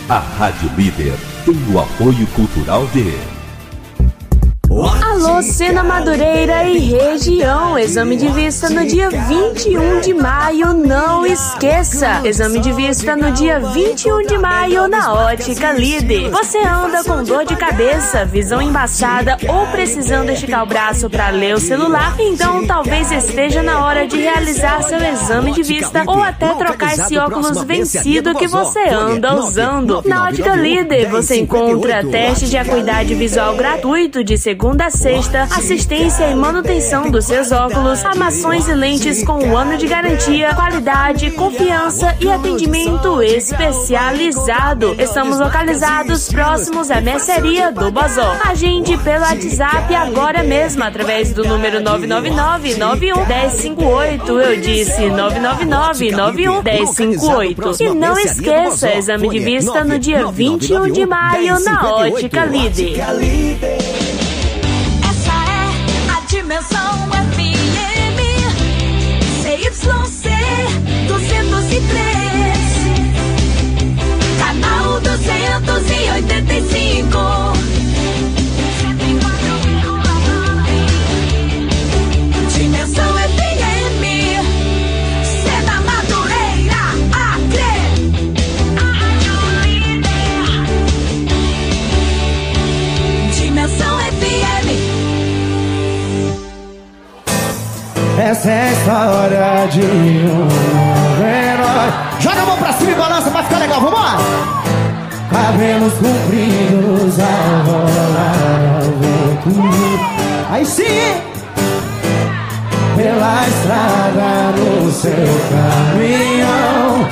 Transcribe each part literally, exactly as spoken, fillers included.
A Rádio Líder tem o apoio cultural de... Alô, Sena Madureira e região. Exame de vista no dia vinte e um de maio, não esqueça. Exame de vista no dia vinte e um de maio na Ótica Líder. Você anda com dor de cabeça, visão embaçada ou precisando esticar o braço para ler o celular? Então talvez esteja na hora de realizar seu exame de vista ou até trocar esse óculos vencido que você anda usando. Na Ótica Líder você encontra teste de acuidade visual gratuito de segunda a sexta, assistência e manutenção dos seus óculos, armações e lentes com um ano de garantia, qualidade, confiança e atendimento especializado. Estamos localizados próximos à mercearia do Bozó. Agende pelo WhatsApp agora mesmo através do número nove nove nove, nove um, um zero cinco oito. Eu disse nove nove nove, nove um, um zero cinco oito. E não esqueça, exame de vista no dia vinte e um de maio na Ótica Líder. Dimensão F M C Y C duzentos e três, canal duzentos e oitenta e cinco. Dimensão F M, Sena Madureira, Acre. Dimensão F M. Essa é a história de um herói. Joga a mão pra cima e balança pra ficar legal, vambora! Cabelos compridos ao rolar ao vento. Aí sim! Pela estrada no seu caminhão.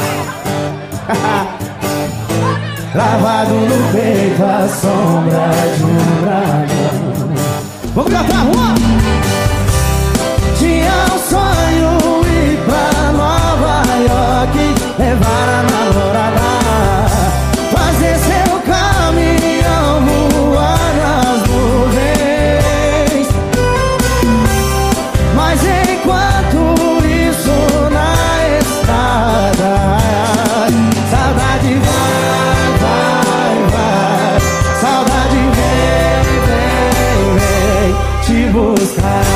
Lavado no peito a sombra de um dragão. Vamos cantar, rua! Tinha um sonho ir pra Nova York, levar a namorada, fazer seu caminhão voar nas nuvens. Mas enquanto isso na estrada, saudade vai, vai, vai, saudade vem, vem, vem te buscar.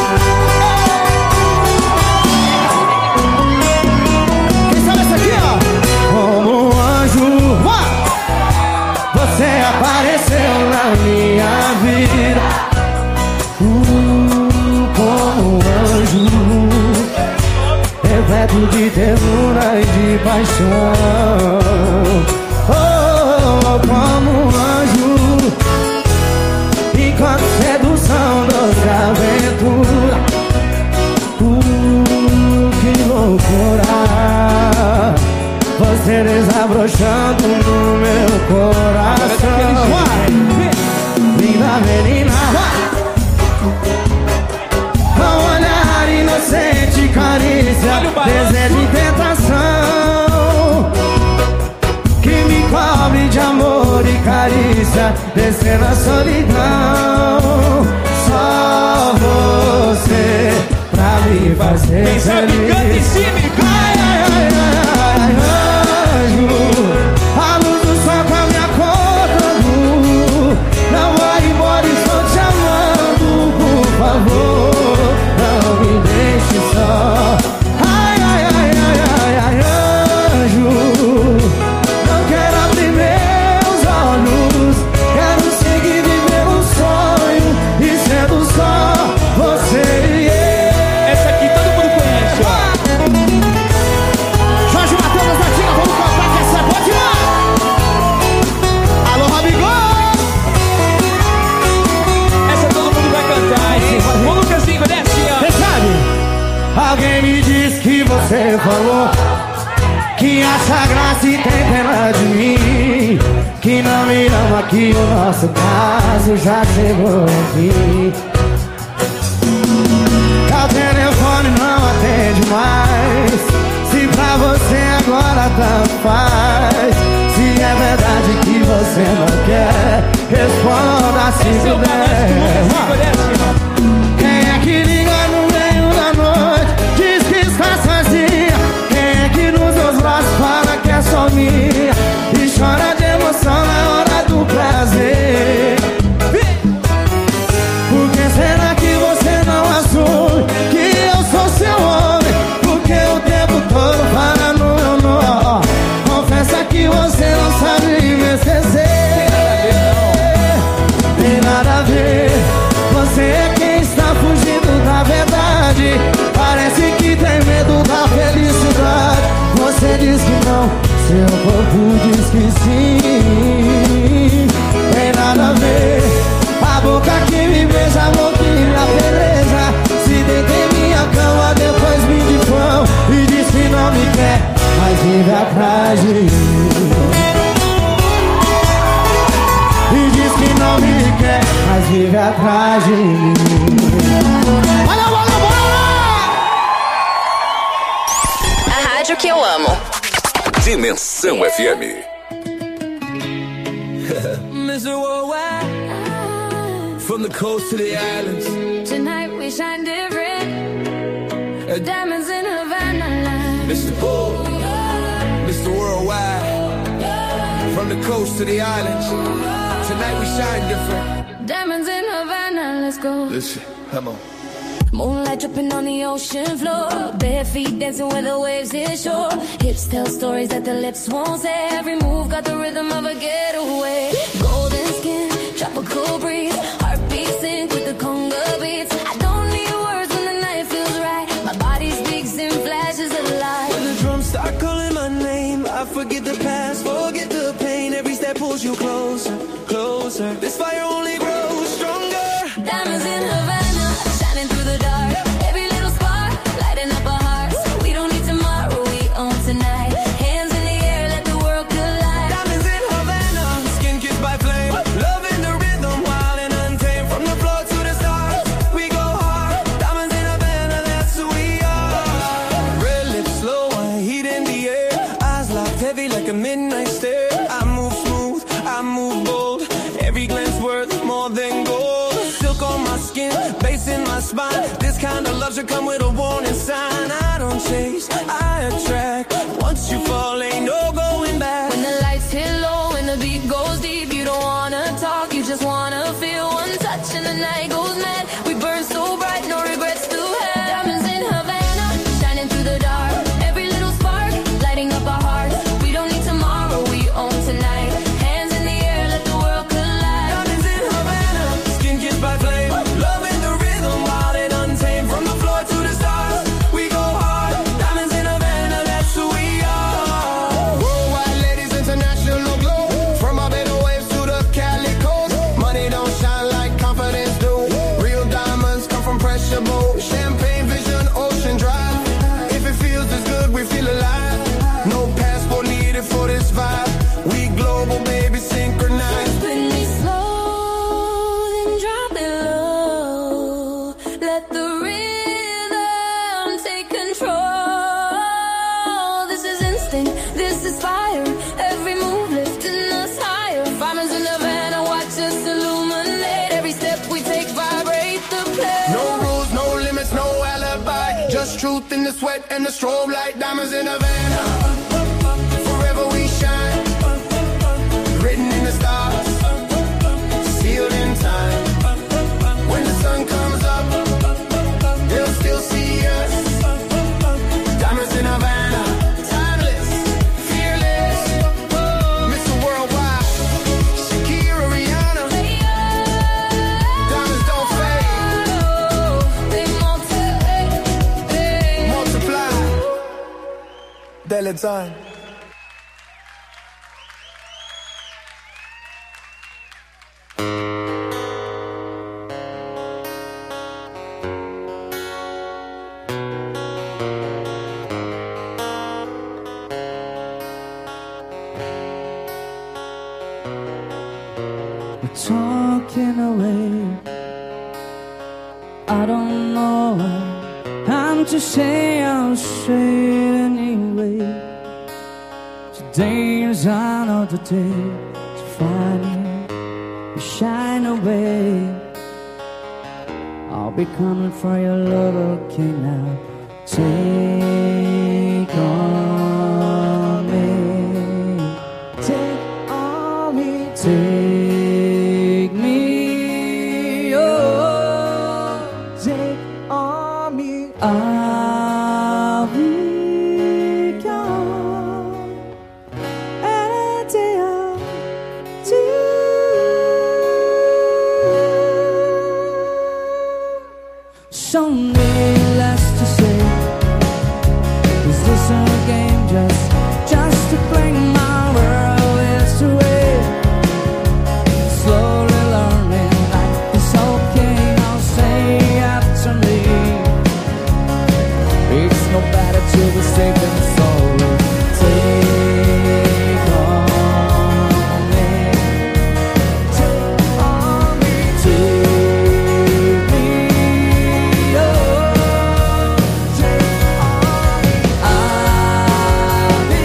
Apareceu na minha vida, uh, como um anjo, repleto de ternura e de paixão. Oh, como um anjo, enquanto sedução doce aventura. Uh, que loucura, você desabrochando no meu coração. Linda menina, com olhar inocente, carícia, desejo e tentação, que me cobre de amor e carícia, descendo a solidão. Só você pra me fazer feliz. Quem sabe canta em cima e cai. Ai, ai, ai, ai, anjo, a luz do sol com a minha conta. Não vai embora, estou te amando, por favor, não me deixe só. Ai, ai, ai, ai, ai, ai, anjo, não quero abrir meus olhos, quero seguir viver um sonho e sendo só você e eu. Essa aqui todo mundo conhece, ó. Jorge Matheus da Tina, vamos cantar que essa é boa demais. Alô, Rabigol! Essa todo mundo vai cantar, hein? Ô, Lucasinho, desce, ó. Você sabe? Alguém me disse que você falou que acha graça e tem pena de mim, que não me ama, que o nosso caso já chegou aqui. O telefone não atende mais, se pra você agora tanto faz. Se é verdade que você não quer, responda se puder. Quem é que liga no meio da noite, diz que está sozinha? Quem é que nos seus braços fala que é só minha e chora de nada a ver. Você é quem está fugindo da verdade. Parece que tem medo da felicidade. Você diz que não, seu corpo diz que sim. Tem nada a ver. A boca que me beija, a boca que me apedreja. Se deita em minha cama, depois me difama e diz que não me quer, mas vive atrás de mim. E diz que não me quer, mas vive atrás de mim. Olha, olha, olha! A rádio que eu amo. Dimensão F M. mister Worldwide, from the coast to the islands. Tonight we shine different. Uh, Diamonds in Havana line. mister Bull, mister Worldwide, from the coast to the islands. Tonight we shine different. Diamonds in Havana, let's go. Listen, come on. Moonlight dripping on the ocean floor. Bare feet dancing where the waves hit shore. Hips tell stories that the lips won't say. Every move got the rhythm of a getaway. Golden skin, tropical breeze. Heartbeat sync with the conga beats. I don't need words when the night feels right. My body speaks in flashes of light. When the drums start calling my name, I forget the past, forget the pain. Every step pulls you closer, closer. This fire only grows stronger. Diamonds in Havana, shining through the dark. Every little spark, lighting up our hearts. We don't need tomorrow, we own tonight. Hands in the air, let the world collide. Diamonds in Havana, skin kissed by flame. Love in the rhythm, wild and untamed. From the floor to the stars, we go hard. Diamonds in Havana, that's who we are. Red lips, slow wine, heat in the air. Eyes locked heavy like a midnight stare. I move smooth, I move bold. Every glance worth more than gold. Silk on my skin, bass in my spine. This kind of love should come with a warning sign. I don't chase, I attract. Once you fall, ain't no going back. When the lights hit low and the beat goes deep, you don't wanna talk, you just wanna feel one touch and the night goes mad. We burn so bright, no regrets to have. Diamonds in Havana, shining through the dark. Every little spark, lighting up our hearts. We don't need tomorrow, we own tonight. Hands in the air, let the world collide. Diamonds in Havana, skin kissed by flame. Love in the rhythm, wild and untamed. From the floor to the stars, we go hard. Diamonds in Havana, that's who we are. Worldwide ladies, international glow. From our better waves to the Cali coast. Money don't shine like confidence do. Real diamonds come from pressure boat. Champagne vision, ocean drive. If it feels as good, we feel alive. No passport needed for this vibe. We global, baby, synchronized. Spin me slow, then drop it low. Let the rhythm take control. This is instinct, this is fire. Every move lifting us higher. Diamonds in Havana, watch us illuminate. Every step we take, vibrate the place. No rules, no limits, no alibi. Just truth in the sweat and the strobe light. Diamonds in Havana, forever we shine. Written in the stars, sealed in time. When the sun comes up, they'll still see us. Diamonds in Havana, timeless, fearless. mister Worldwide, Shakira, Rihanna. Diamonds don't fade, they multiply. Daily time. We're talking away, I don't know why. I'm just saying I'll say it anyway. Today is another day to finally shine away. I'll be coming for your love, okay now. Take on me, take on me, take me, oh, take on me. I'll be gone, and I'll do. so needless to say. Is this a game just, just to bring my world this way? Slowly learning that it's okay, now say after me. It's no better to be safe than sorry. Take on me, take on me, take me, oh, take on me. I'll be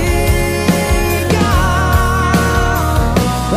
gone.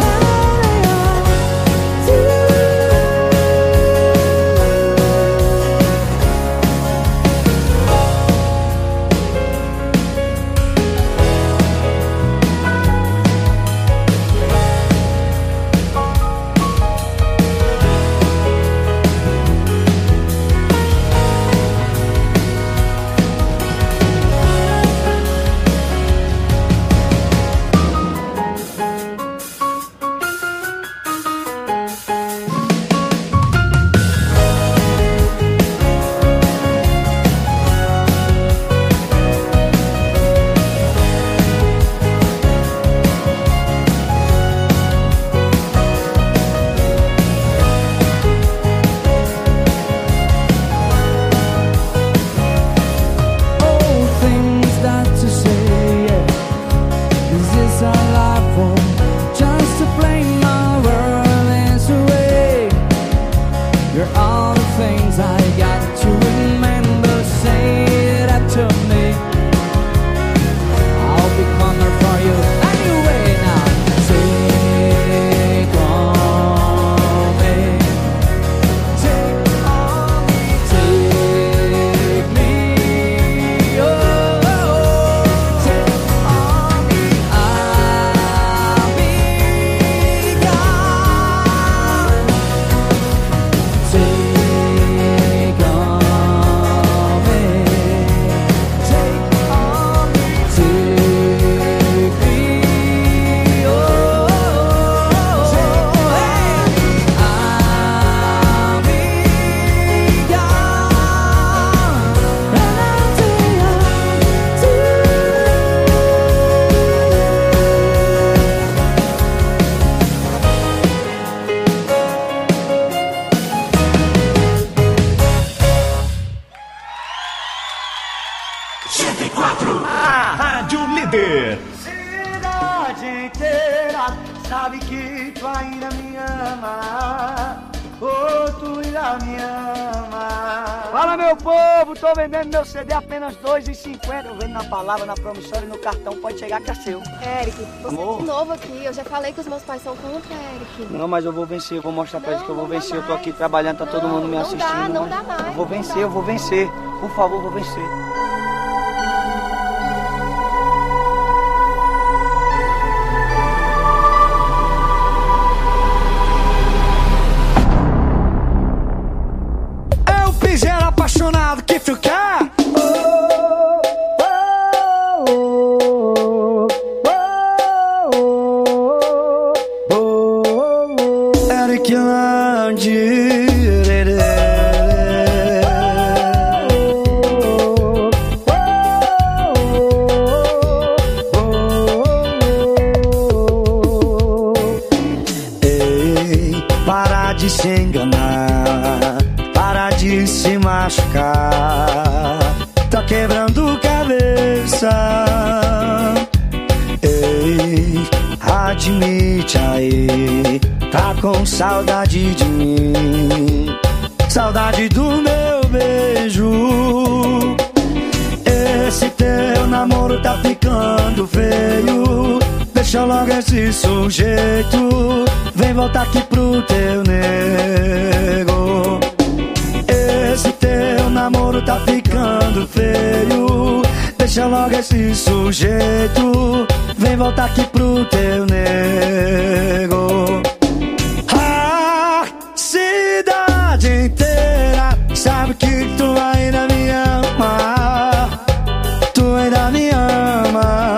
Meu C D apenas dois reais e cinquenta. Eu vendo na palavra, na promissória e no cartão. Pode chegar que é seu. Eric, você Amor. é de novo aqui. Eu já falei que os meus pais são contra, Eric. Não, mas eu vou vencer. Eu vou mostrar pra Não, eles que eu vou não dá vencer. Eu tô mais. aqui trabalhando, tá todo Não, mundo me não assistindo. dá, não mas dá mais, Eu vou não vencer, dá. eu vou vencer. Por favor, eu vou vencer. Eu fizer apaixonado que tu quer. Se enganar, para de se machucar, tá quebrando cabeça. Ei, admite aí, tá com saudade de mim, saudade do meu beijo. Esse teu namoro tá ficando feio, deixa logo esse sujeito, vem voltar aqui pro teu nego. Esse teu namoro tá ficando feio, deixa logo esse sujeito, vem voltar aqui pro teu nego. A cidade inteira sabe que tu ainda me ama, tu ainda me ama.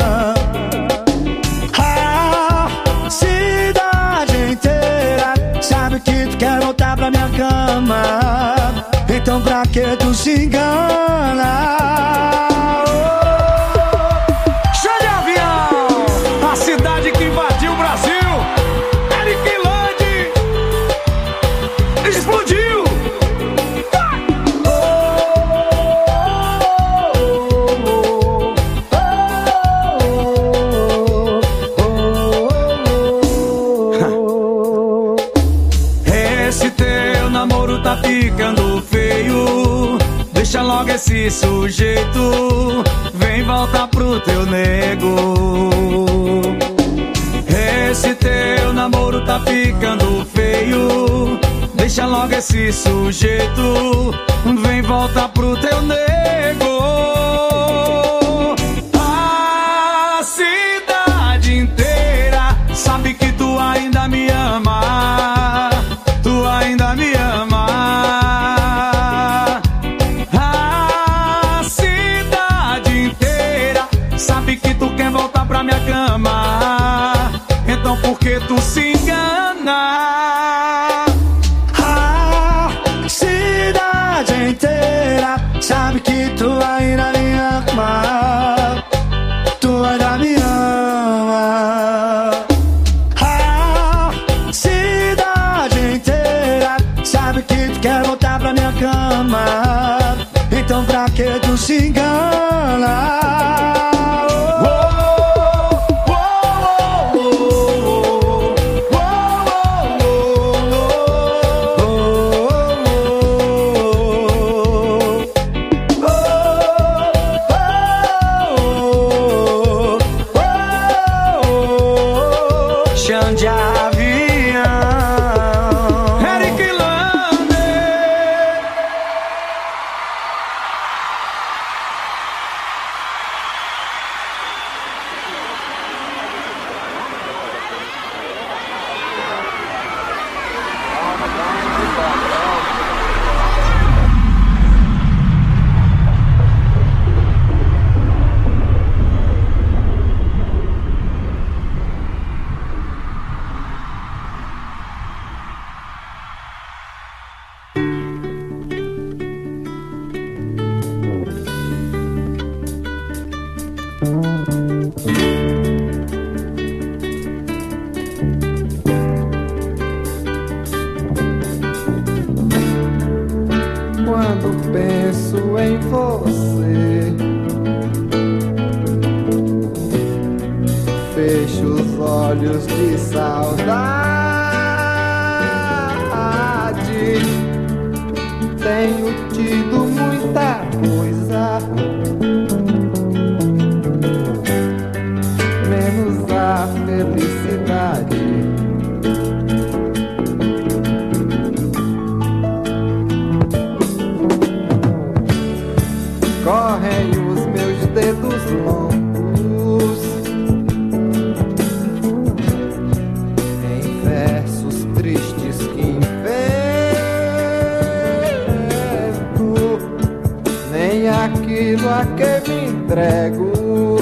então pra que tu se engana? Show de avião, a cidade que invadiu o Brasil. Eric Land explodiu. Tá ficando feio, deixa logo esse sujeito, vem voltar pro teu nego. Esse teu namoro tá ficando feio, deixa logo esse sujeito, vem voltar pro teu nego. A cidade inteira sabe que tu ainda me ama, tu ainda me ama. Minha cama, então por que tu se engana? A cidade inteira sabe que tu ainda me ama, tu ainda me ama. A cidade inteira sabe que tu quer voltar pra minha cama, então pra que tu se engana? Quando penso em você, fecho os olhos de saudade. Tenho tido muita coisa, menos a felicidade. Correm os meus dedos longos em versos tristes que invento, nem aquilo a que me entrego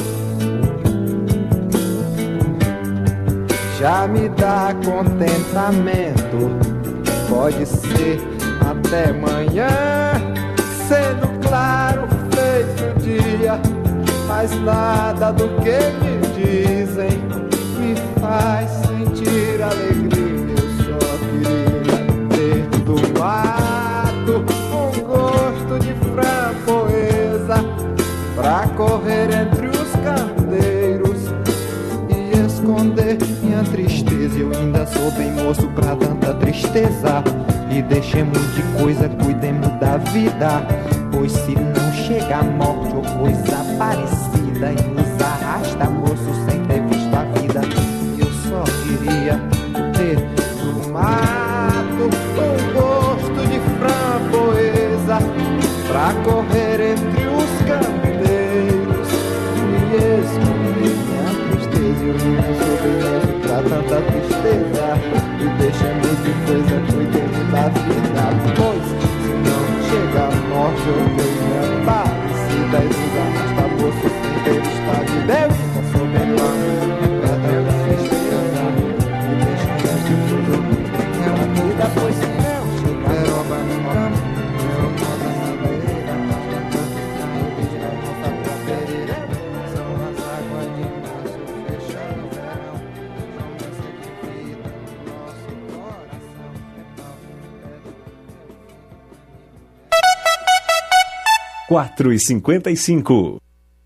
já me dá contentamento. Pode ser até amanhã, sendo claro feito dia, mas nada do que me dizem me faz sentir alegria. Eu só queria ter do mato um gosto de framboesa pra correr entre os candeiros e esconder minha tristeza. Eu ainda sou bem moço pra tanta tristeza, e deixemos de coisa, cuidemos da vida, pois se não chega a morte ou coisa parecida, e nos arrasta moço sem ter visto a vida. Eu só queria ter do mato um gosto de framboesa pra correr entre os candeiros e esconder minha tristeza. Eu não sou bem moço pra tanta tristeza, e deixemos de coisa, cuidemos da vida, pois se não chega a morte ou coisa parecida, e nos arrasta moço sem ter visto a vida. Eu não sou bem moço pra tanta tristeza, e deixemos de coisa, cuidemos da vida, pois se não chega a morte ou coisa quatro e cinquenta e cinco.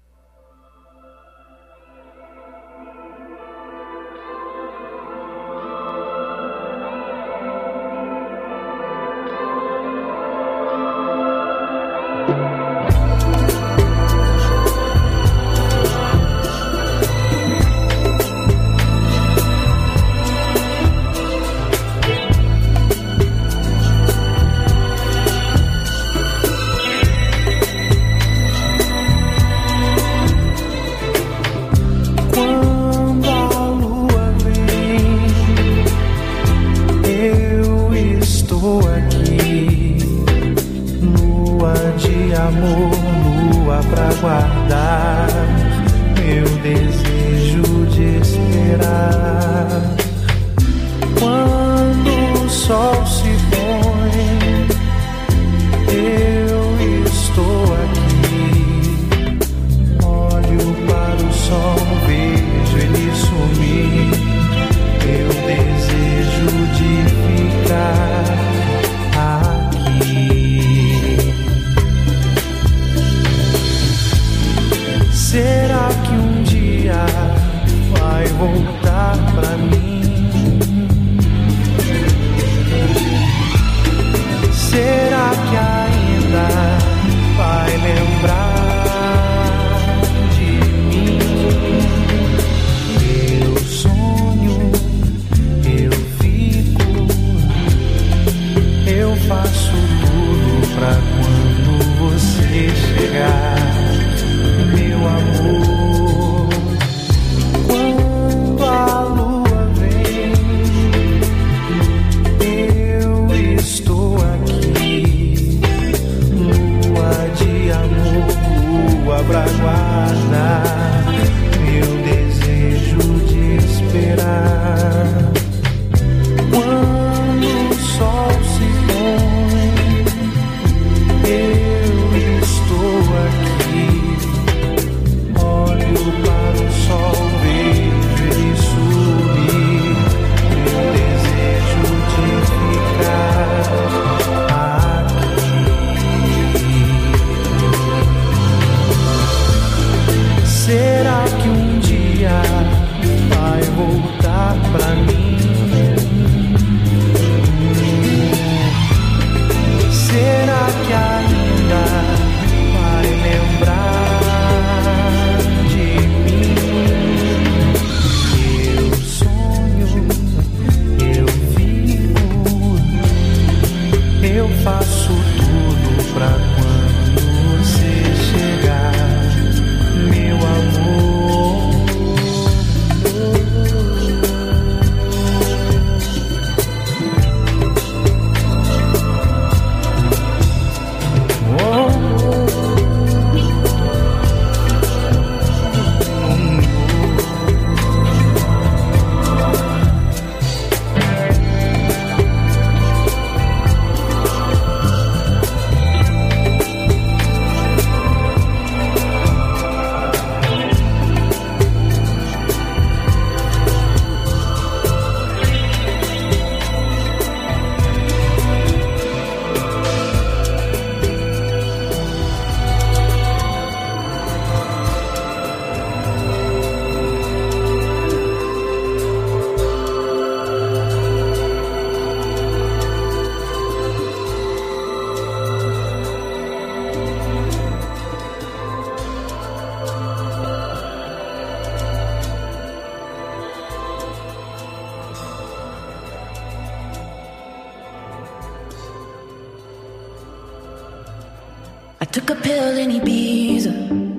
I took a pill in Ibiza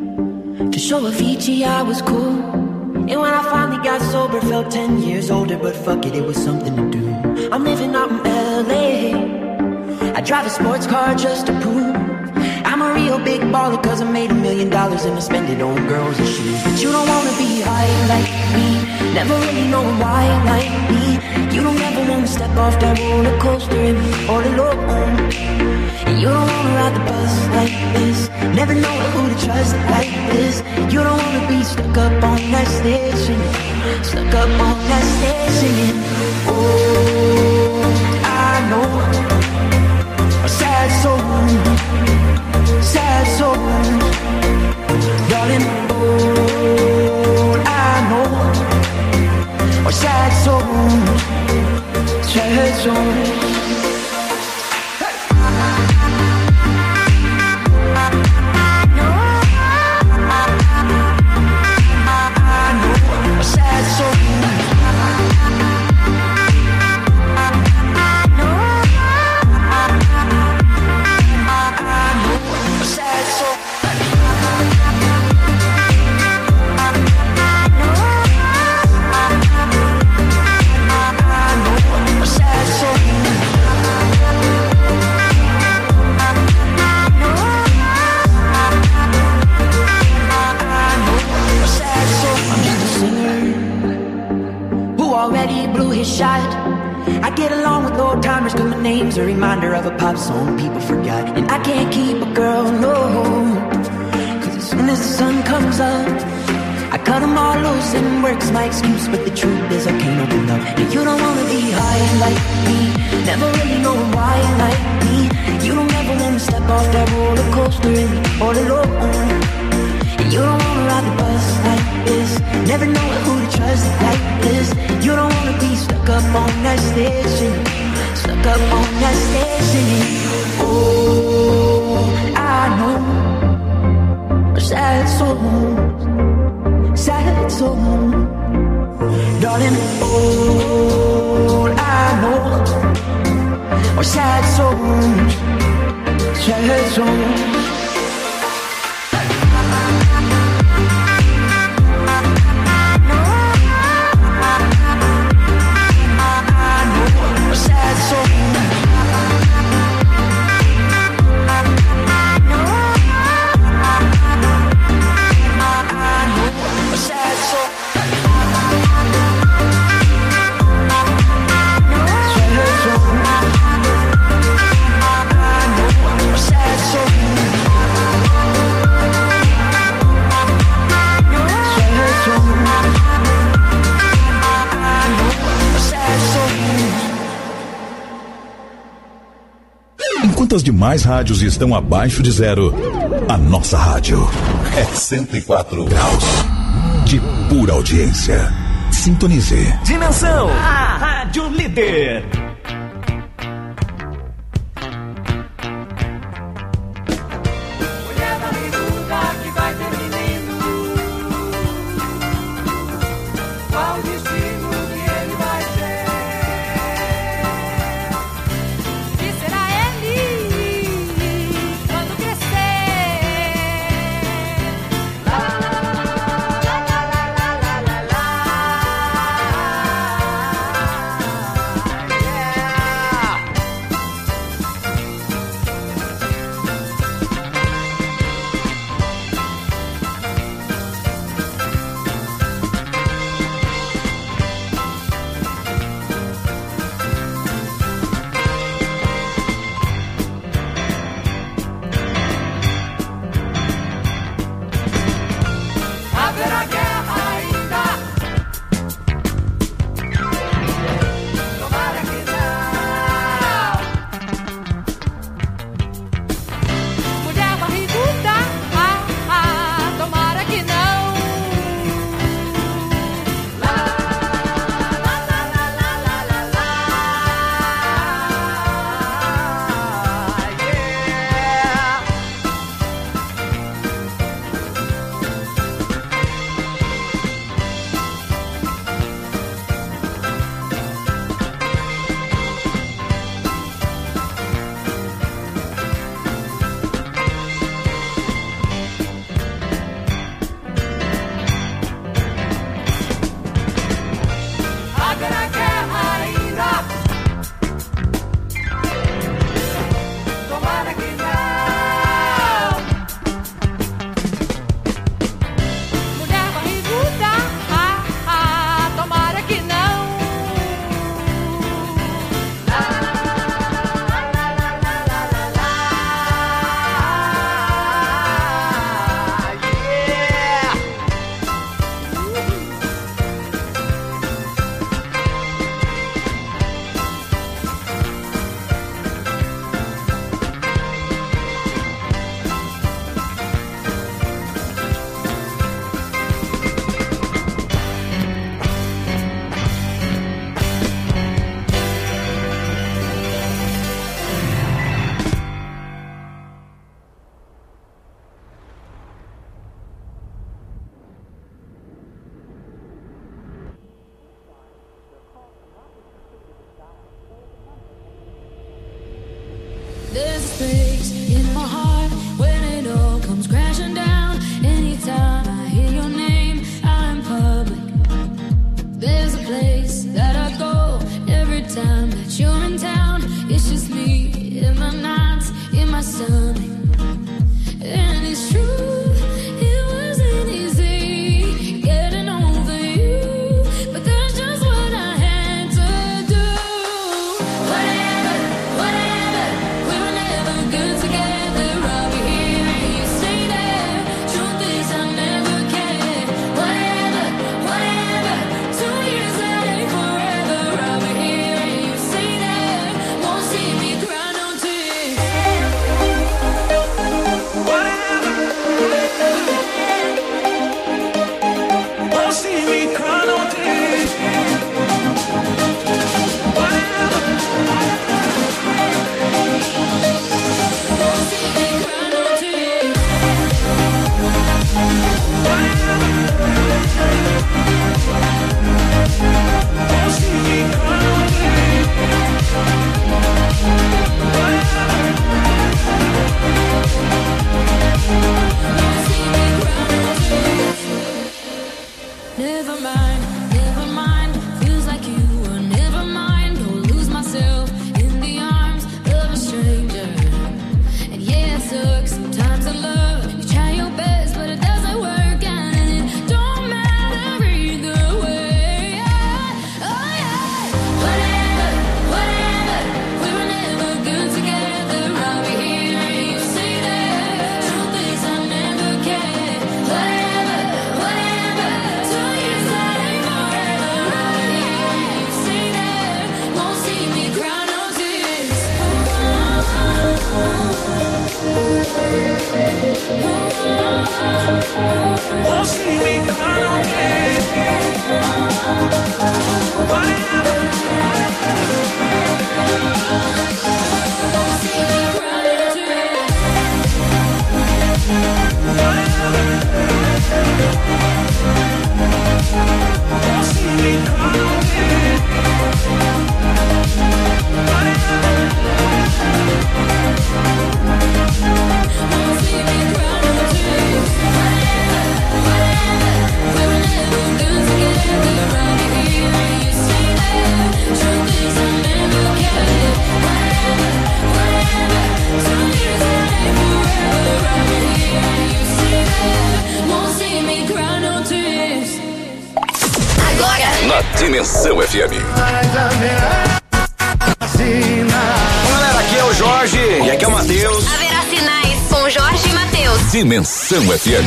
to show Avicii I was cool. And when I finally got sober, felt ten years older. But fuck it, it was something to do. I'm living out in L A. I drive a sports car just to prove I'm a real big baller, cause I made a million dollars and I spend it on girls and shoes. But you don't wanna be high like me, never really knowing why like me. You don't ever wanna step off that roller coaster and be all alone. And you don't wanna ride the bus like this, never know who to trust like this. You don't wanna be stuck up on that station, stuck up on that station. Oh, I know a sad soul, sad soul name's a reminder of a pop song people forgot. And I can't keep a girl, no, cause as soon as the sun comes up, I cut them all loose and work's my excuse. But the truth is I can't open up. And you don't wanna be high like me, never really know why like me. You don't ever wanna step off that roller coaster and be all alone. And you don't wanna ride the bus like this, never know who to trust like this. You don't wanna be stuck up on that station, stuck up on that station. Oh, I know sad songs, sad songs, darling. All I know are sad songs, sad songs. Enquanto as demais rádios estão abaixo de zero, a nossa rádio é cento e quatro graus de pura audiência. Sintonize. Dimensão, a rádio líder. Yeah. There's a space in my heart when it all comes crashing down. Anytime I hear your name out in public, there's a place that I go every time that you're in town. It's just me in my nights, in my stomach. And it's true, it wasn't easy getting over you, but that's just what I had to do. Whatever, whatever, we were never good together. I'll be here and you stay there. Truth is I never cared. Whatever, whatever, two years that ain't forever. I'll be here and you stay there. Won't see me cry no tears. Won't see me cry no tears. Whatever. Won't see me cry no tears. Whatever. Won't see me cry no tears. Never mind, never mind. Feels like you were never mind. Go lose myself in the arms of a stranger. And yeah, it sucks sometimes in love. You try your best, but it doesn't work out, and it don't matter either way. Oh yeah, whatever, whatever. We were never good together. I'll be here and you stay there. Truth is I never cared. Whatever, whatever. Two years that ain't forever. I'll be here and you stay there. Won't see me cry no tears. Won't see me cry no tears. Whatever. Won't see me cry no tears. Whatever. Won't see me cry no tears. Whatever. Won't see me cry no tears. Whatever, whatever. We were never good together. I'll be here and you stay there. Truth is I never cared. Whatever, whatever. Two years that ain't forever. I'll be here and you stay there. Won't see me cry no tears. Agora, na Dimensão F M. Galera, aqui é o Jorge e aqui é o Matheus. Haverá sinais com Jorge e Matheus. Dimensão F M.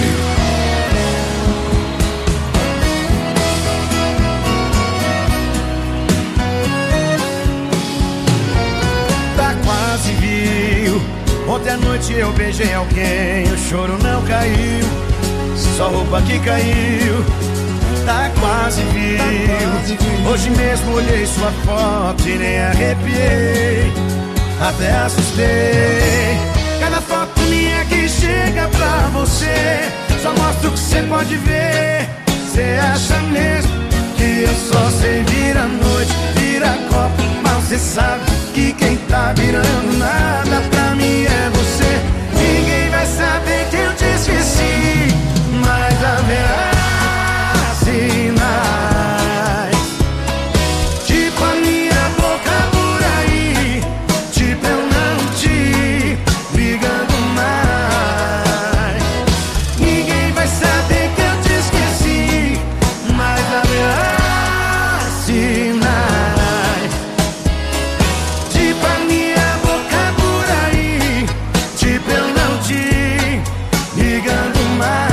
Tá quase viu. Ontem à noite eu beijei alguém, o choro não caiu, só roupa que caiu. Tá quase viu. Hoje mesmo olhei sua foto e nem arrepiei, até assustei. Cada foto minha que chega pra você só mostra o que você pode ver. Você acha mesmo que eu só sei virar noite, virar copo, mas você sabe que quem tá virando nada pra mim é você. Ninguém vai saber que eu te esqueci, mas haverá sinais, tipo a minha boca por aí, tipo eu não te ligando mais. Ninguém vai saber que eu te esqueci, mas haverá sinais, tipo a minha boca por aí, tipo eu não te ligando mais.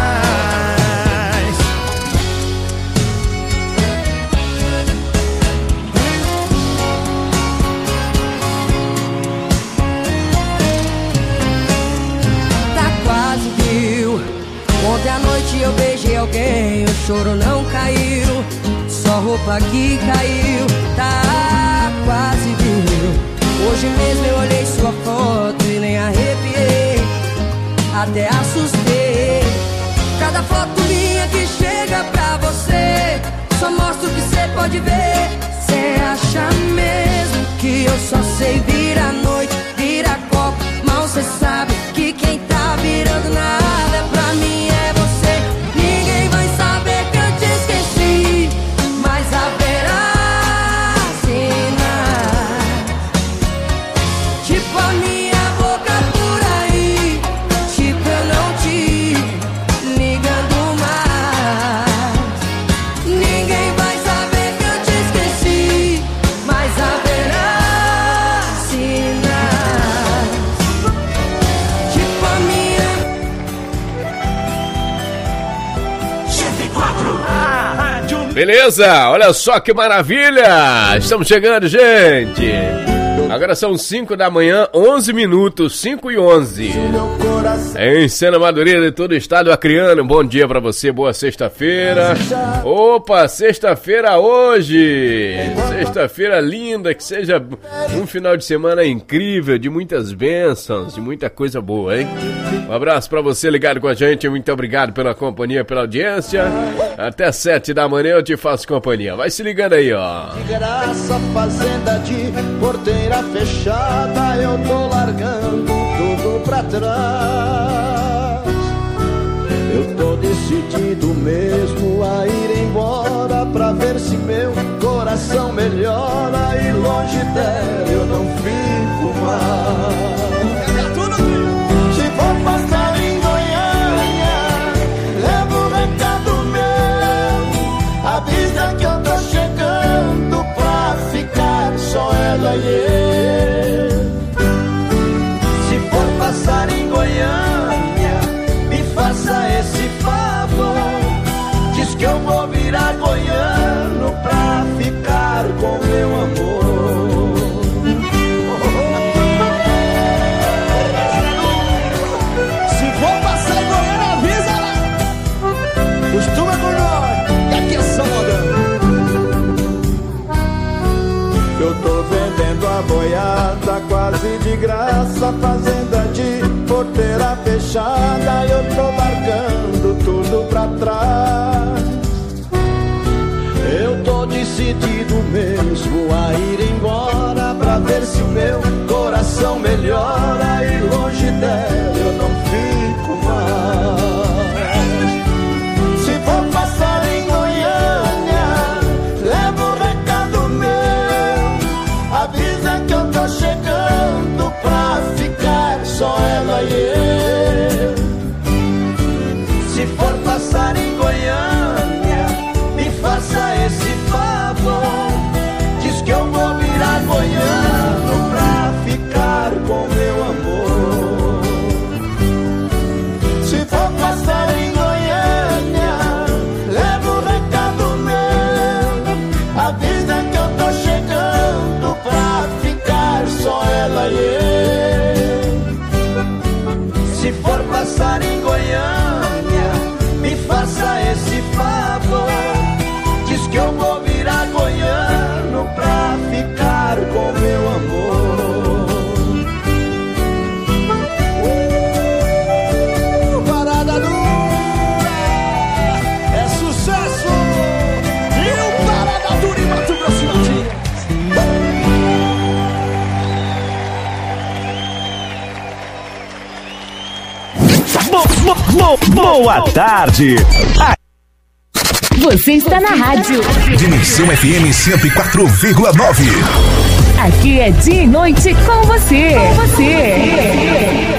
Ontem à noite eu beijei alguém, o choro não caiu, só roupa que caiu, tá quase viu. Hoje mesmo eu olhei sua foto e nem arrepiei, até assustei. Cada foto minha que chega pra você só mostra o que você pode ver. Cê acha mesmo que eu só sei virar noite, virar copo, Beleza, olha só que maravilha! Estamos chegando, gente! Agora são cinco da manhã, onze minutos, cinco e onze. Em Sena Madureira de todo o estado acreano, bom dia pra você, boa sexta-feira. Opa, sexta-feira hoje! Sexta-feira linda, que seja um final de semana incrível, de muitas bênçãos, de muita coisa boa, hein? Um abraço pra você ligado com a gente, muito obrigado pela companhia, pela audiência. Até sete da manhã eu te faço companhia. Vai se ligando aí, ó. De graça, fazenda de porteira fechada, eu tô largando tudo pra trás. Eu tô decidido mesmo a ir embora, pra ver se meu coração melhora, e longe dela eu não fico mais. Se for passar em Goiânia, levo um recado meu, avisa que eu tô chegando pra ficar só ela e eu. Se for passar em Goiânia, me faça esse favor, diz que eu vou virar goiano pra ficar com meu amor. Se for passar em Goiânia, avisa lá, costuma com nós, que aqui é São Moderno. Eu tô vendendo a boiada quase de graça, fazenda de porteira fechada, eu tô largando tudo pra trás. Eu tô decidido mesmo a ir embora, pra ver se o meu coração melhora, e longe dela eu não fico mais. Se for passar em Goiânia, leva um recado meu, avisa que eu tô chegando pra ficar só ela e eu. Se for passar em Goiânia, me faça esse favor, diz que eu vou virar goiano pra ficar com meu amor. Se for passar em Goiânia, leva um recado meu, avisa que eu tô chegando pra ficar só ela e eu. Se for passar em Goiânia, me faça esse favor, diz que eu vou virar goiano pra ficar com meu amor. Uh, parada dura é sucesso, e o Parada Dura em Mato Grosso e Matias. Bo, bo, bo, boa tarde. Você está na rádio Dimensão F M cento e quatro vírgula nove. Aqui é dia e noite com você. Com você.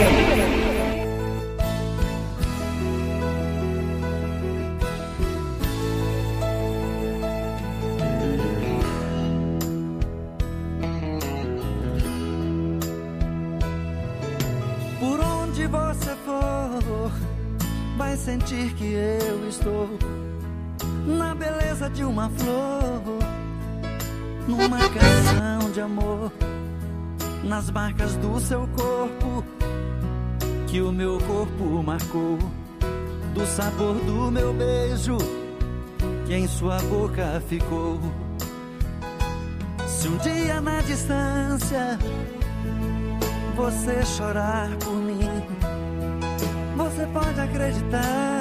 Por onde você for, vai sentir que eu estou na beleza de uma flor, numa canção de amor, nas marcas do seu corpo, que o meu corpo marcou, do sabor do meu beijo, que em sua boca ficou. Se um dia na distância você chorar por mim, você pode acreditar,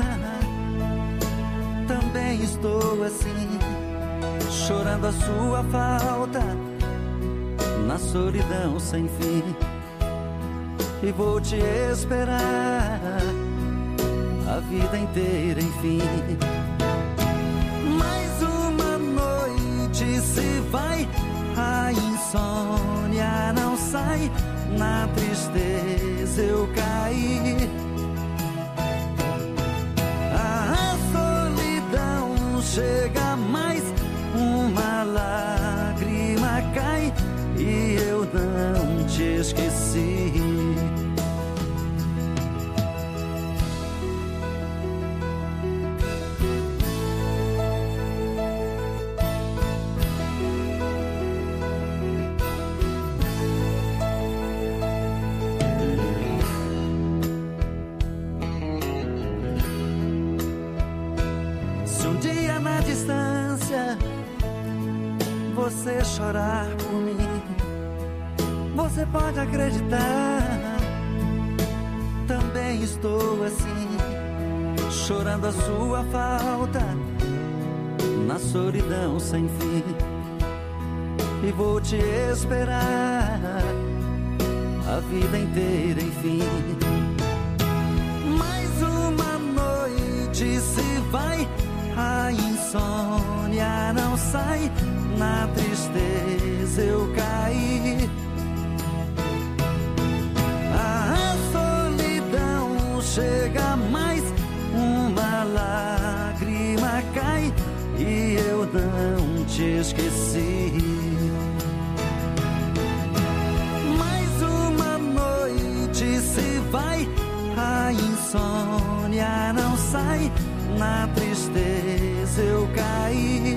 também estou assim, chorando a sua falta, na solidão sem fim, e vou te esperar a vida inteira, enfim. Mais uma noite se vai, a insônia não sai, na tristeza eu caí. A solidão chega mais, uma lágrima cai, e eu não te esqueci. você chorar por mim. Você pode acreditar, também estou assim, chorando a sua falta, na solidão sem fim. E vou te esperar a vida inteira, enfim. Mais uma noite se vai, a insônia não sai, na tristeza eu caí. A solidão chega mais, uma lágrima cai e eu não te esqueci. Mais uma noite se vai, a insônia não sai, na tristeza eu caí.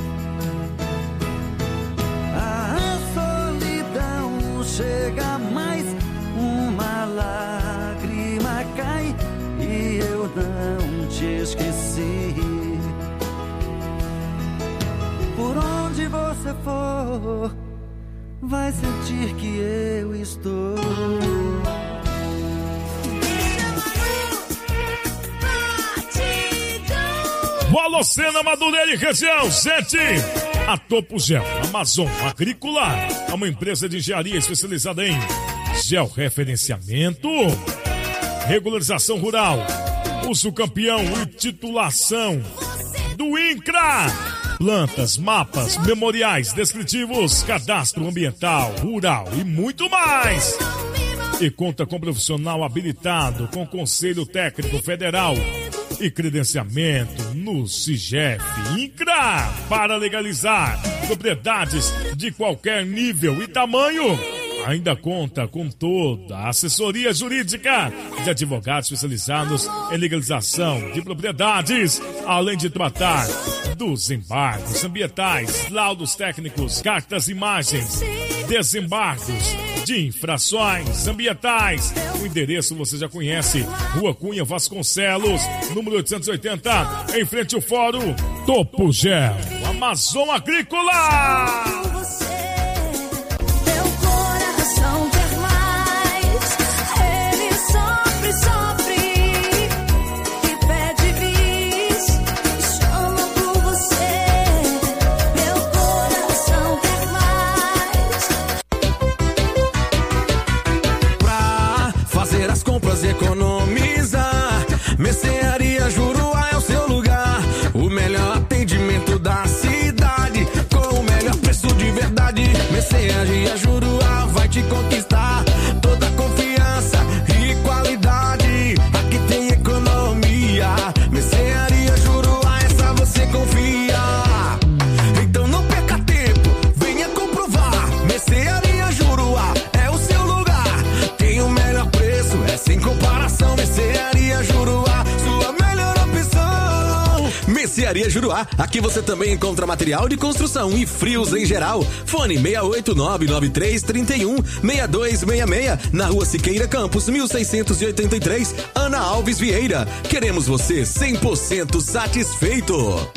A solidão chega mais, uma lágrima cai e eu não te esqueci. Por onde você for, vai sentir que eu estou. Valocena, Madureira e região, sete. A Topo Gel, Amazon Agrícola, é uma empresa de engenharia especializada em georreferenciamento, regularização rural, uso campeão e titulação do INCRA. Plantas, mapas, memoriais descritivos, cadastro ambiental, rural e muito mais. E conta com profissional habilitado, com Conselho Técnico Federal e credenciamento no SIGEF INCRA para legalizar propriedades de qualquer nível e tamanho. Ainda conta com toda a assessoria jurídica de advogados especializados em legalização de propriedades, além de tratar dos embargos ambientais, laudos técnicos, cartas, imagens, desembargos de infrações ambientais. O endereço você já conhece, Rua Cunha Vasconcelos, número oitocentos e oitenta, em frente ao Fórum Topo Gel, Amazon Agrícola. Economizar, Mercearia Juruá é o seu lugar. O melhor atendimento da cidade, com o melhor preço de verdade. Mercearia Juruá vai te conquistar. Toda confiança e qualidade, aqui tem economia. Mercearia Juruá, essa você confia. Então não perca tempo, venha comprovar. Mercearia Juruá é o seu lugar. Tem o melhor preço, é sem comparação. Mercearia Juruá, sua melhor opção. Mercearia Juruá, aqui você também encontra material de construção e frios em geral. Fone seis oito nove nove três três um seis dois seis seis, na Rua Siqueira Campos, mil seiscentos e oitenta e três, Ana Alves Vieira. Queremos você cem por cento satisfeito.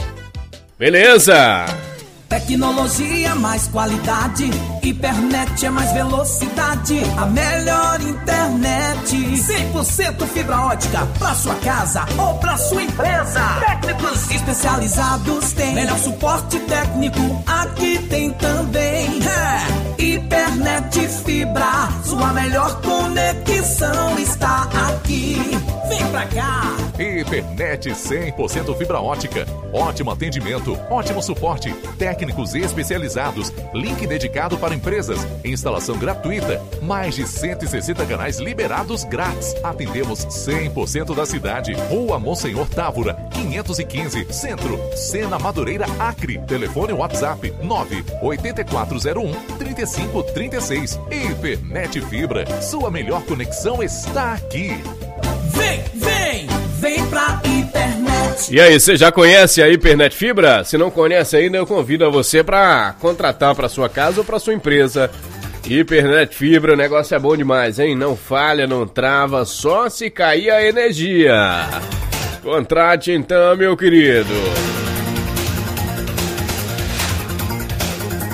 Beleza! Tecnologia, mais qualidade. Hipernet é mais velocidade. A melhor internet. cem por cento fibra ótica pra sua casa ou pra sua empresa. Técnicos especializados tem. Melhor suporte técnico aqui tem também. É. Hipernet Fibra. Sua melhor conexão está aqui. Vem pra cá. Hipernet cem por cento fibra ótica. Ótimo atendimento, ótimo suporte. Técnicos especializados. Link dedicado para empresas. Instalação gratuita. Mais de cento e sessenta canais liberados grátis. Atendemos cem por cento da cidade. Rua Monsenhor Távora, quinhentos e quinze, Centro. Sena Madureira, Acre. Telefone WhatsApp nove oito quatro zero um três cinco três seis. Hipernet Fibra. Sua melhor conexão está aqui. Vem, vem, vem pra Hipernet. E aí, você já conhece a Hipernet Fibra? Se não conhece ainda, eu convido a você para contratar para sua casa ou para sua empresa. Hipernet Fibra, o negócio é bom demais, hein? Não falha, não trava, só se cair a energia. Contrate então, meu querido.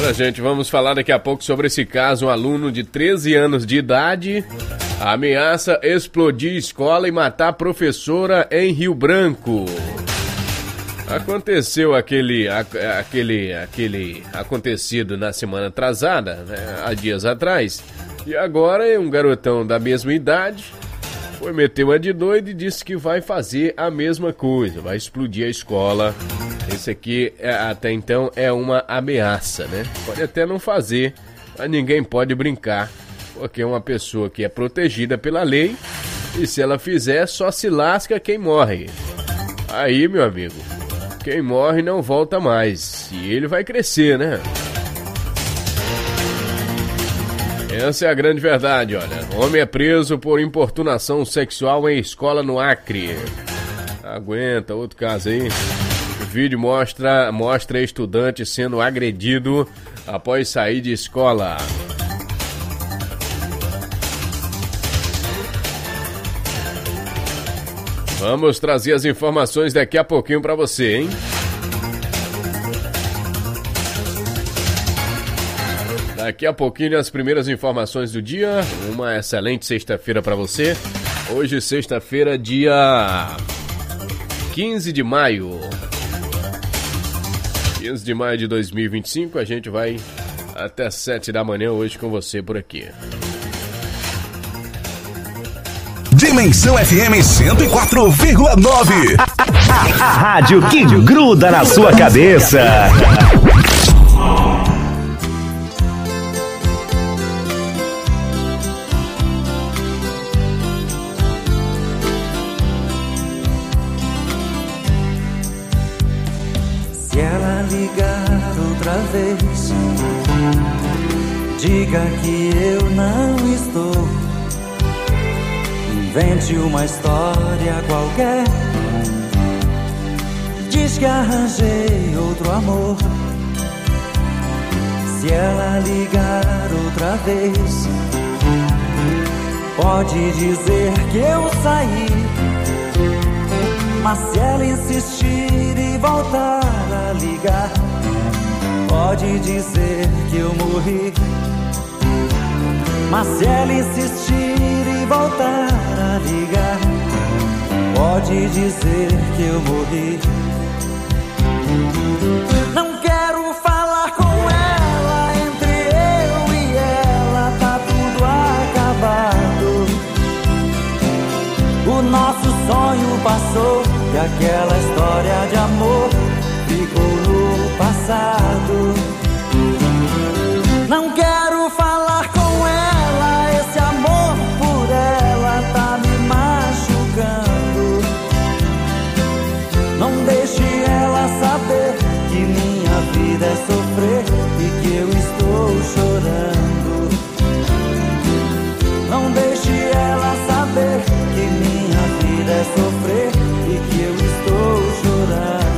Olha, gente, vamos falar daqui a pouco sobre esse caso. Um aluno de treze anos de idade ameaça explodir escola e matar professora em Rio Branco. Aconteceu aquele, aquele, aquele acontecido na semana atrasada, né, há dias atrás. E agora um garotão da mesma idade foi meter uma de doido e disse que vai fazer a mesma coisa, vai explodir a escola. Esse aqui, é, até então, é uma ameaça, né? Pode até não fazer, mas ninguém pode brincar, porque é uma pessoa que é protegida pela lei e se ela fizer, só se lasca quem morre. Aí, meu amigo, quem morre não volta mais e ele vai crescer, né? Essa é a grande verdade, olha. Homem é preso por importunação sexual em escola no Acre. Aguenta, outro caso aí. O vídeo mostra, mostra estudante sendo agredido após sair de escola. Vamos trazer as informações daqui a pouquinho pra você, hein? Daqui a pouquinho as primeiras informações do dia. Uma excelente sexta-feira pra você. Hoje, sexta-feira, dia quinze de maio. quinze de maio de dois mil e vinte e cinco. A gente vai até sete da manhã hoje com você por aqui. Dimensão F M cento e quatro vírgula nove. A, a rádio que gruda na sua cabeça. Se ela ligar outra vez, diga que eu não estou. Invente uma história qualquer, diz que arranjei outro amor. Se ela ligar outra vez, pode dizer que eu saí. Mas se ela insistir e voltar a ligar, pode dizer que eu morri. Mas se ela insistir e voltar a ligar, pode dizer que eu morri. Não quero falar com ela, entre eu e ela tá tudo acabado. O nosso sonho passou e aquela história de amor ficou no passado. Não quero falar com ela, esse amor por ela tá me machucando. Não deixe ela saber que minha vida é sofrer e que eu estou chorando. Não deixe ela saber que minha vida é sofrer e que eu estou chorando.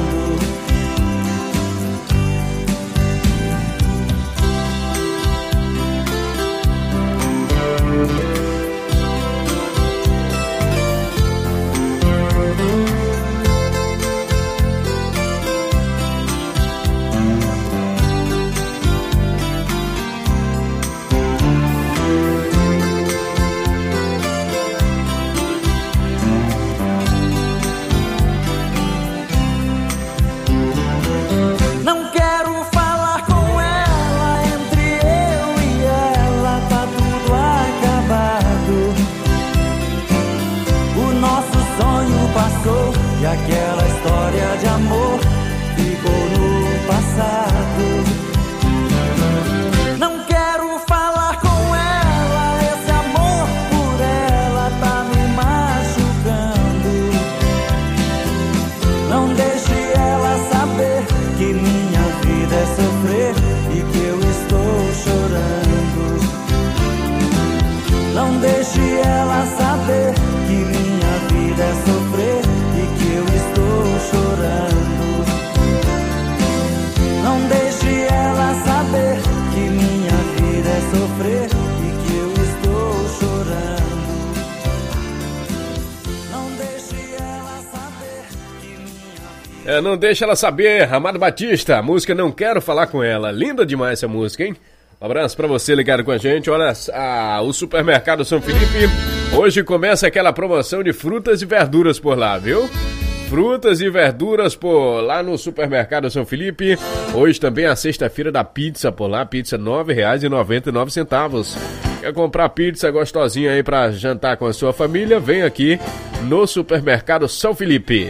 É, não deixa ela saber, Amado Batista, a música Não Quero Falar Com Ela. Linda demais essa música, hein? Um abraço pra você ligado com a gente. Olha, a, o Supermercado São Felipe, hoje começa aquela promoção de frutas e verduras por lá, viu? Frutas e verduras por lá no Supermercado São Felipe. Hoje também é a sexta-feira da pizza por lá, pizza nove reais e noventa e nove centavos. Quer comprar pizza gostosinha aí pra jantar com a sua família? Vem aqui no Supermercado São Felipe.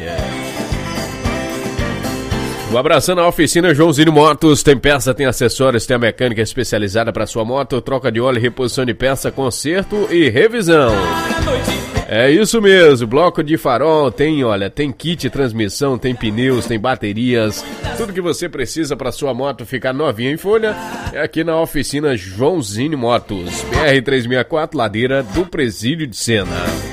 Um abraço na oficina Joãozinho Motos, tem peça, tem acessórios, tem a mecânica especializada para sua moto, troca de óleo, reposição de peça, conserto e revisão. É isso mesmo, bloco de farol, tem, olha, tem kit transmissão, tem pneus, tem baterias, tudo que você precisa para sua moto ficar novinha em folha é aqui na oficina Joãozinho Motos, B R trezentos e sessenta e quatro, ladeira do Presídio de Sena.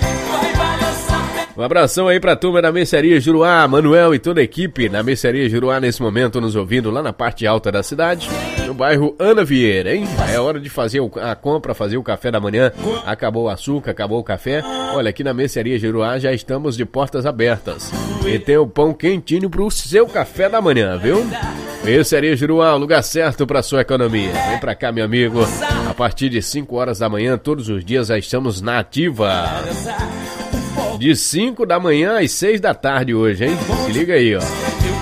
Um abração aí pra turma da Mercearia Juruá, Manuel e toda a equipe na Mercearia Juruá nesse momento nos ouvindo lá na parte alta da cidade, no bairro Ana Vieira, hein? É hora de fazer a compra, fazer o café da manhã, acabou o açúcar, acabou o café. Olha, aqui na Mercearia Juruá já estamos de portas abertas e tem o pão quentinho pro seu café da manhã, viu? Mercearia Juruá, o lugar certo pra sua economia. Vem pra cá, meu amigo, a partir de cinco horas da manhã, todos os dias já estamos na ativa. De cinco da manhã às seis da tarde hoje, hein? Se liga aí, ó.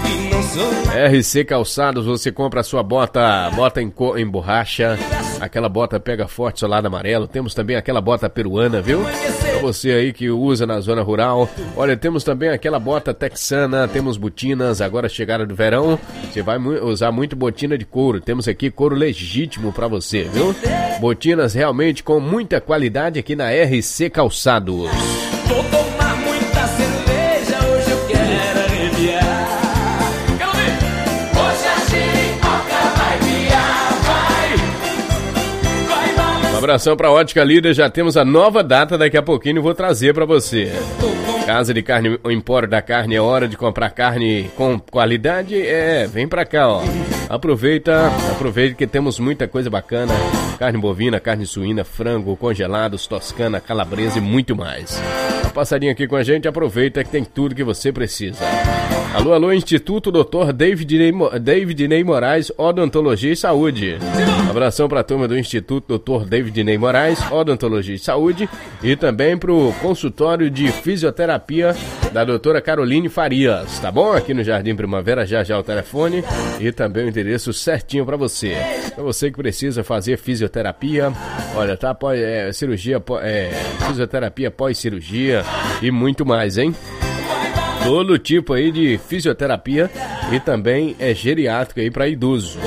R C Calçados, você compra a sua bota, bota em, co- em borracha, aquela bota pega forte solado amarelo. Temos também aquela bota peruana, viu? Pra você aí que usa na zona rural. Olha, temos também aquela bota texana, temos botinas, agora chegada do verão. Você vai mu- usar muito botina de couro. Temos aqui couro legítimo pra você, viu? Botinas realmente com muita qualidade aqui na R C Calçados. Vou tomar muita cerveja, hoje eu quero arrepiar. Quero ver! Hoje a Giripoca vai piar, vai! Vai, vai! Um abração pra Ótica Líder, já temos a nova data, daqui a pouquinho eu vou trazer pra você. Casa de Carne, o Empório da Carne, é hora de comprar carne com qualidade, é, vem pra cá, ó. Aproveita, aproveita que temos muita coisa bacana, carne bovina, carne suína, frango, congelados, toscana, calabresa e muito mais. Uma passadinha aqui com a gente, aproveita que tem tudo que você precisa. Alô, alô, Instituto doutor David Ney, David Ney Moraes, Odontologia e Saúde. Um abração pra turma do Instituto doutor David Ney Moraes, Odontologia e Saúde, e também pro consultório de fisioterapia da doutora Caroline Farias, tá bom? Aqui no Jardim Primavera, já já o telefone e também o endereço certinho pra você. Pra você que precisa fazer fisioterapia, olha, tá, pós, é, cirurgia, é, fisioterapia pós-cirurgia e muito mais, hein? Todo tipo aí de fisioterapia e também é geriátrico aí pra idoso.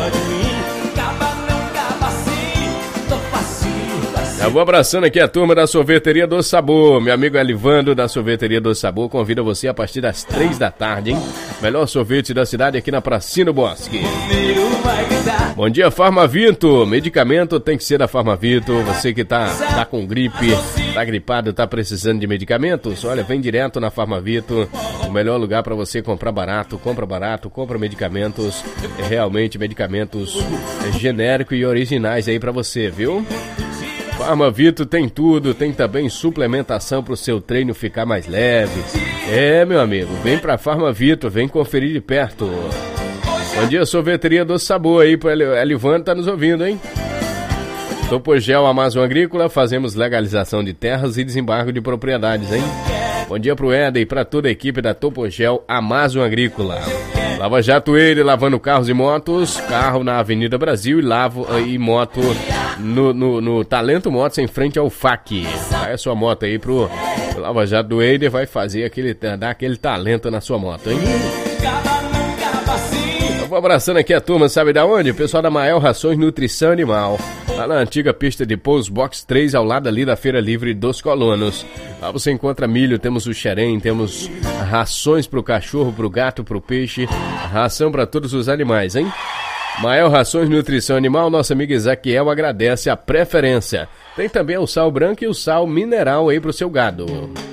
Eu vou abraçando aqui a turma da Sorveteria do Sabor. Meu amigo Elivando da Sorveteria do Sabor convida você a partir das três da tarde, hein? Melhor sorvete da cidade aqui na Pracinha do Bosque. Bom dia, Farmavito. Medicamento tem que ser da Farmavito. Você que tá, tá com gripe, tá gripado, tá precisando de medicamentos, olha, vem direto na Farmavito. O melhor lugar para você comprar barato. Compra barato, compra medicamentos. É realmente medicamentos genéricos e originais aí para você, viu? Farmavito tem tudo, tem também suplementação pro seu treino ficar mais leve. É, meu amigo, vem pra Farmavito, vem conferir de perto. Bom dia, Sorveteria do Sabor aí, pro Elivando tá nos ouvindo, hein? Topogel Amazon Agrícola, fazemos legalização de terras e desembargo de propriedades, hein? Bom dia pro Éder e pra toda a equipe da Topogel Amazon Agrícola. Lava Jato ele, lavando carros e motos, carro na Avenida Brasil e lavo e moto no, no, no Talento Motos em frente ao F A C. Vai a sua moto aí pro, pro Lava Jato do Eider, vai fazer aquele, dar aquele talento na sua moto, hein? Eu vou abraçando aqui a turma, sabe da onde? O pessoal da Mael Rações Nutrição Animal. Lá na antiga pista de pouso Box três, ao lado ali da Feira Livre dos Colonos. Lá você encontra milho, temos o xerém, temos rações pro cachorro, pro gato, pro peixe, ração para todos os animais, hein? Mael Rações Nutrição Animal, nosso amigo Ezequiel agradece a preferência. Tem também o sal branco e o sal mineral aí pro seu gado.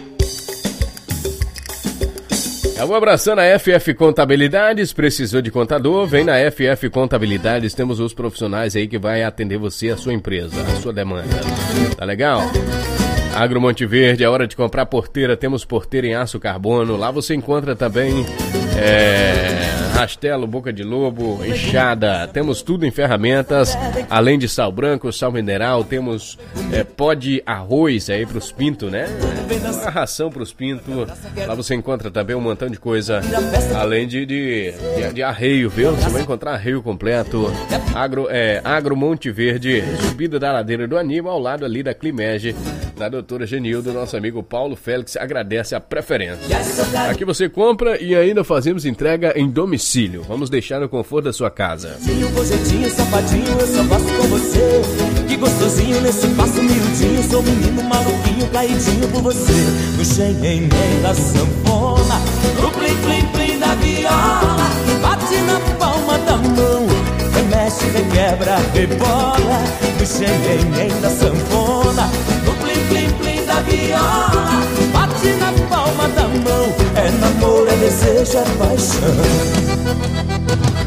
Eu vou abraçando a F F Contabilidades, precisou de contador, vem na F F Contabilidades, temos os profissionais aí que vai atender você, a sua empresa, a sua demanda. Tá legal? Agro Monte Verde, é hora de comprar porteira, temos porteira em aço carbono, lá você encontra também é, rastelo, boca de lobo, enxada, temos tudo em ferramentas, além de sal branco, sal mineral, temos é, pó de arroz aí pros pintos, né? Uma ração pros pintos. Lá você encontra também um montão de coisa, além de, de, de, de arreio, viu? Você vai encontrar arreio completo. Agro, é, Agro Monte Verde, subida da ladeira do Aníbal, ao lado ali da Climege, da doutora Genildo, nosso amigo Paulo Félix agradece a preferência. Aqui você compra e ainda fazemos entrega em domicílio. Vamos deixar no conforto da sua casa. Jeitinho, safadinho, eu só gosto com você. Que gostosinho nesse passo miudinho. Sou menino maluquinho, caidinho por você. No xenhen da sanfona, no plim plim plim da viola. Bate na palma da mão, remexe, requebra, rebola. No xenhen da sanfona, no plim plim plim da viola. Bate na palma da mão, é namoro, é desejo, é paixão.